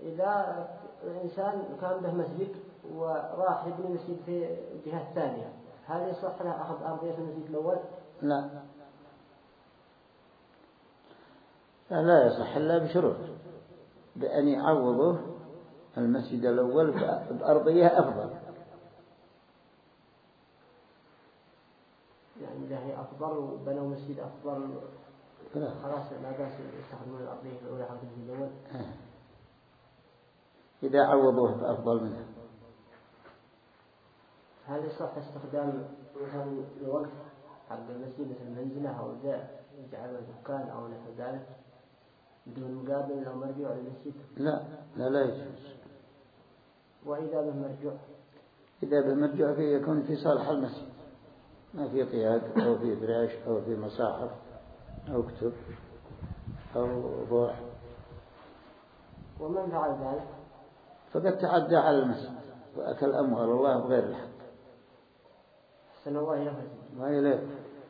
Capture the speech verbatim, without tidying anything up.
إذا الإنسان كان به مسجد وراح يبني مسجد في الجهة الثانية، هل يصح له أخذ أرضية المسجد الأول؟ لا لا يصح إلا بشروط، بأن يعوضه المسجد الأول بأرضية أفضل. يعني إذا هي أفضل وبنوا مسجد أفضل خلاص لا بأس يستخدمون الأرضية الأولى حق المسجد الأول. إذا عوضوه بأفضل منها. هل يصح استخدام مثلا الوقت حق المسجد مثل منزله أو ذا يجعله دكان أو نحو ذلك بدون مقابل أو مرجوع للمسجد؟ لا لا لا يجوز. وإذا به مرجوع؟ إذا به مرجوع فيه يكون في صالح المسجد، ما في قياد أو في فراش أو في مصاحف أو كتب أو ضوح. ومن فعل ذلك فقد تعدى على المسجد وأكل أموال الله بغير الحق. أحسن الله إليه. وإليه.